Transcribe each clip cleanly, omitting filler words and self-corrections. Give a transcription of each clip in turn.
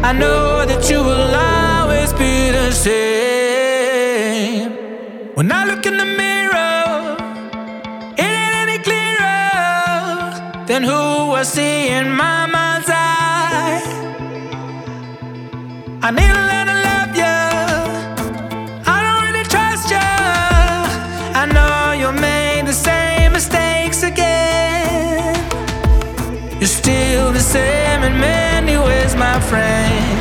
I know that you will always be the same. When I look in the mirror, it ain't any clearer than who I see in my mind's eye. I need to learn to love you. I don't really trust you. I know you'll make the same mistakes again. You're still the same in many ways, my friend.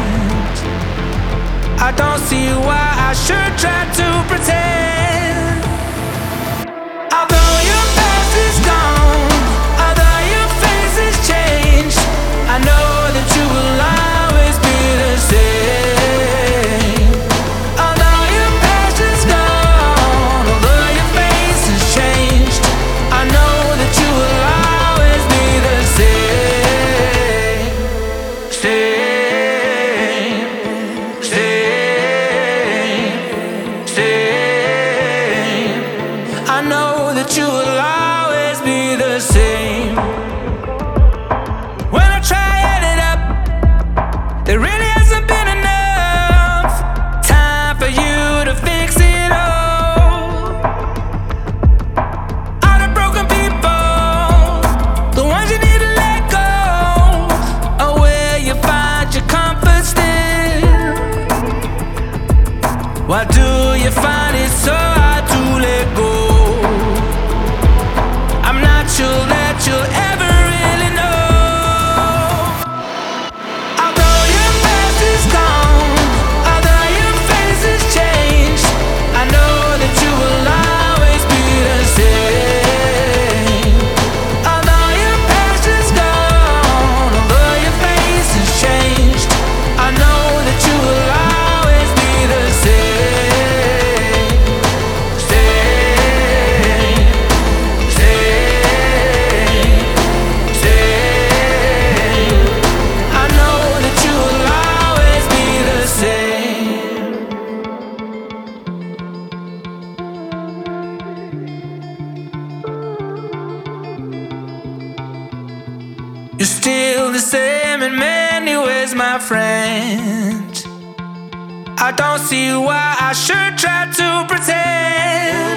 I don't see why I should try to pretend. Although your past is gone, although your face has changed, I know that you will always be the same. Although your past is gone, although your face has changed, I know that you will always be the same. I know that you will always be the same. When I try add it up, there really hasn't been enough time for you to fix it all. All the broken people, the ones you need to let go, are where you find your comfort still. Why do you find it so hard to let go? I'm not sure that you'll ever really know. Although your past is gone, although your face has changed, I know that you will always be the same. Although your past is gone, although your face has changed, I know that you will always be the same. I know that you will always be the same. You're still the same in many ways, my friend. I don't see why I should try to pretend.